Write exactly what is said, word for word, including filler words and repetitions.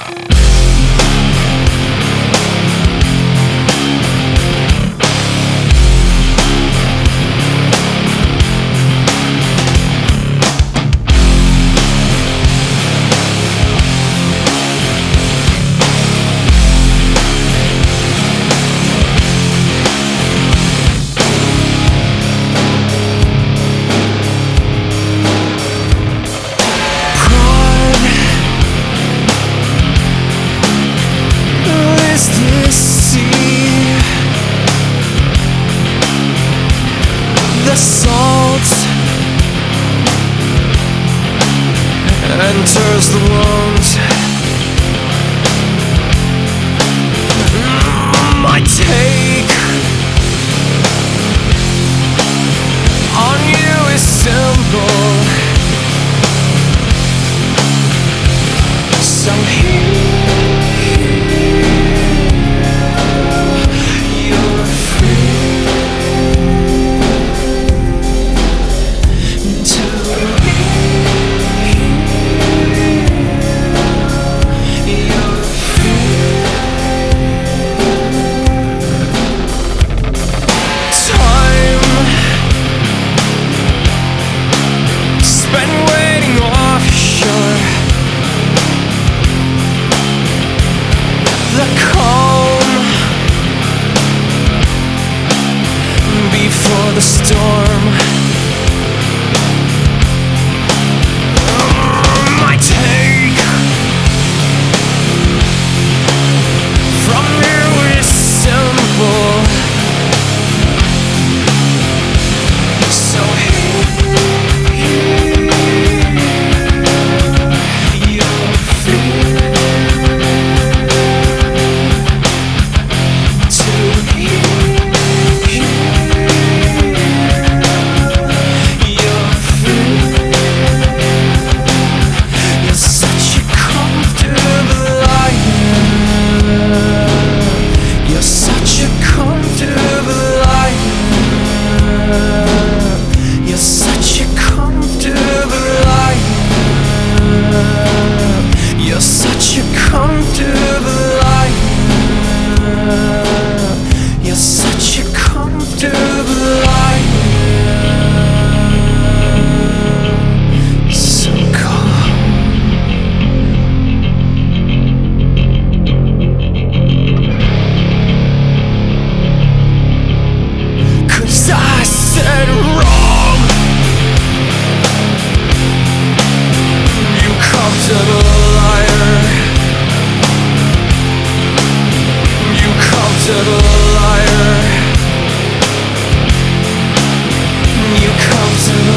The salt enters the wound. My take on you is simple. So here you're free. The calm before the storm. My take from you is simple. So here you're free. You're such a comfortable liar. You're such a comfortable liar. So calm. 'Cause I said wrong. You comfortable liar. You comfortable liar. You comfortable